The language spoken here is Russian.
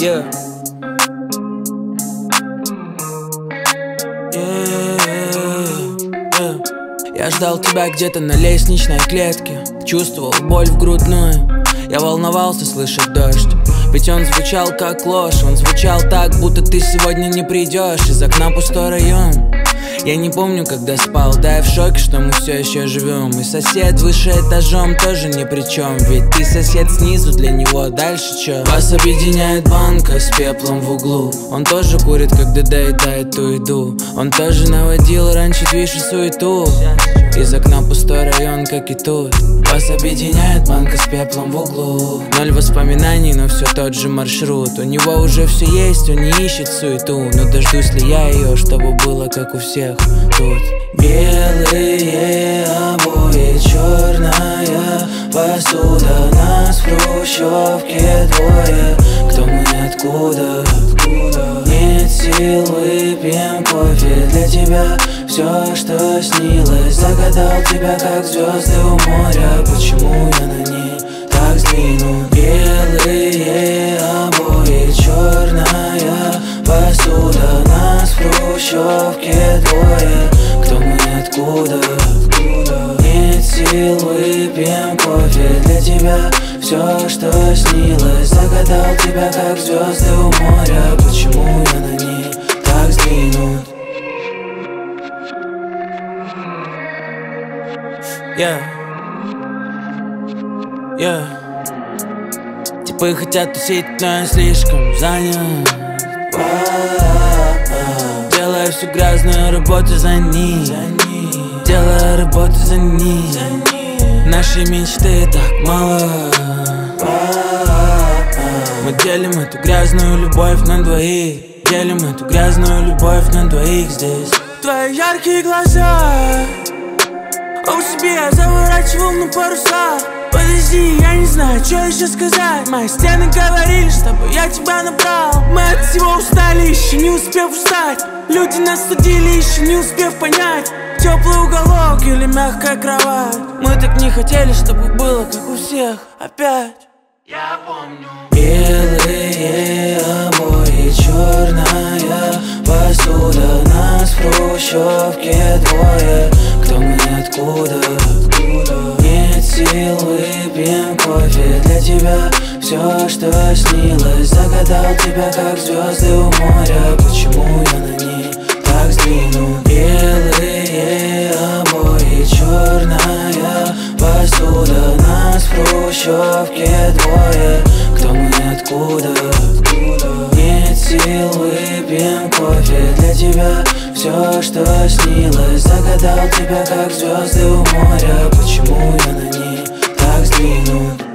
Yeah. Я ждал тебя где-то на лестничной клетке, чувствовал боль в грудную. Я волновался слышать дождь, ведь он звучал как ложь. Он звучал так, будто ты сегодня не придешь. Из окна пустой район. Я не помню, когда спал, да я в шоке, что мы все еще живем. И сосед выше этажом тоже ни при чем, ведь ты сосед снизу, для него дальше чё? Вас объединяет банка с пеплом в углу. Он тоже курит, когда доедает ту еду. Он тоже наводил раньше движ и суету. Из окна пустой район, как и тут. Вас объединяет банка с пеплом в углу. Ноль воспоминаний, но все тот же маршрут. У него уже все есть, он не ищет суету. Но дождусь ли я ее, чтобы было как у всех тут. Белые обои, черная посуда. Нас в хрущевке двое. Кто мы, откуда? Нет сил, выпьем кофе для тебя. Все, что снилось, загадал тебя, как звезды у моря. Почему я на ней так сдвинут? Белые обои, черная посуда. Нас в хрущевке двое. Кто мы, откуда? Нет сил, выпьем кофе для тебя. Все, что снилось, загадал тебя, как звезды у моря. Почему я на ней так сдвинут? Типы хотят тусить, но я слишком занят. Делаю всю грязную работу за них. Делаю работу за них. Нашей мечты так мало. Мы делим эту грязную любовь на двоих. Делим эту грязную любовь на двоих здесь. Твои яркие глаза, у себя я заворачивал на паруса. Подожди, я не знаю, что еще сказать. Мои стены говорили, чтобы я тебя набрал. Мы от всего устали, еще не успев устать. Люди нас судили, еще не успев понять. Теплый уголок или мягкая кровать. Мы так не хотели, чтобы было, как у всех опять. Я помню. Белые обои, черная посуда. Нас в хрущевке двое. Кто мы, откуда? Нет сил, выпьем кофе для тебя. Все, что снилось, загадал тебя, как звезды у моря. Почему я на ней так сдвинут? Белые обои, черная посуда. Нас в хрущевке двое. Кто мы, откуда? Нет сил, выпьем кофе для тебя. Все, что снилось, загадал тебя, как звезды у моря. Почему я на ней так сдвинут?